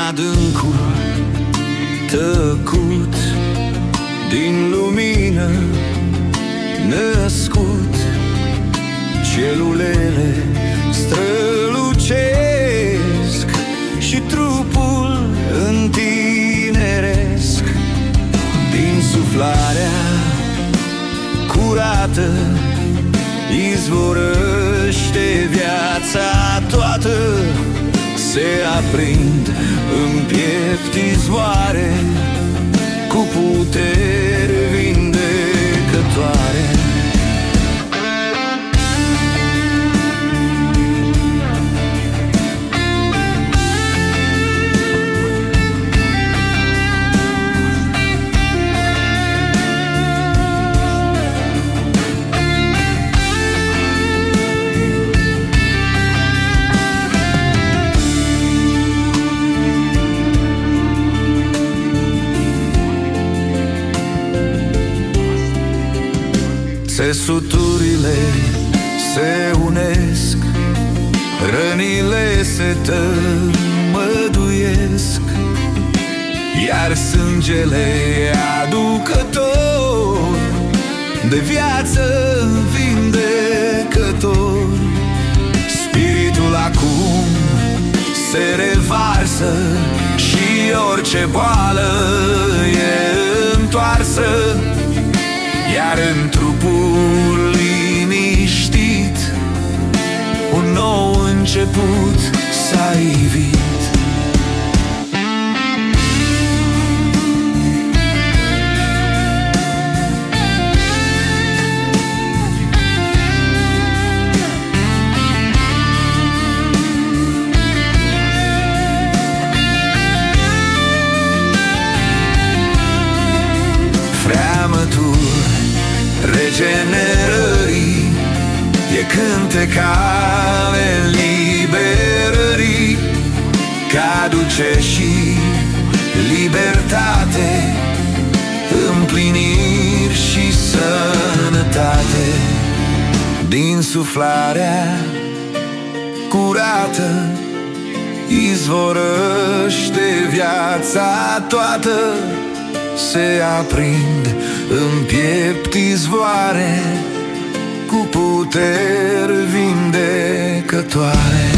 adâncul tăcut, din lumină născut, celulele strălucesc și trupul întineresc. Din suflarea curată izvorăște viața toată, se aprind în piept izvoare cu puteri vindecătoare. Țesuturile se unesc, rănile se tămăduiesc, iar sângele aducător de viață vindecător. Spiritul acum se revarsă și orice boală e întoarsă, iar în trupul liniștit un nou început s-a ivit. Freamătul regenerării e cântec ale liberării, că-aduce și libertate, împliniri și sănătate. Din suflarea curată izvorăște viața toată, se aprind în piept izvoare cu puteri vindecătoare.